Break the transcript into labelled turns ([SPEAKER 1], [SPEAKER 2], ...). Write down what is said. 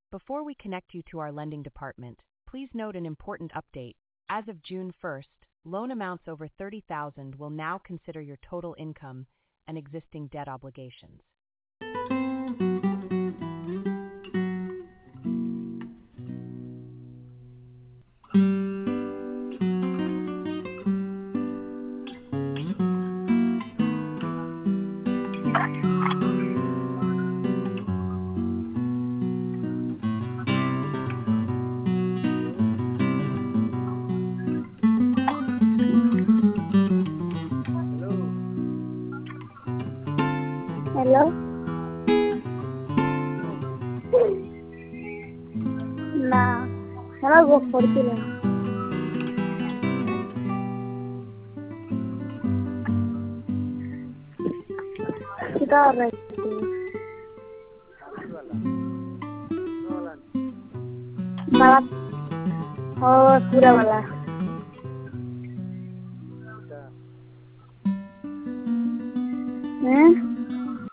[SPEAKER 1] Before we connect you to our lending department, please note an important update. As of June 1st, loan amounts over 30,000 will now consider your total income and existing debt obligations.
[SPEAKER 2] Hello ना मला गोप पडतील किती मला हो पूरा वाला हैं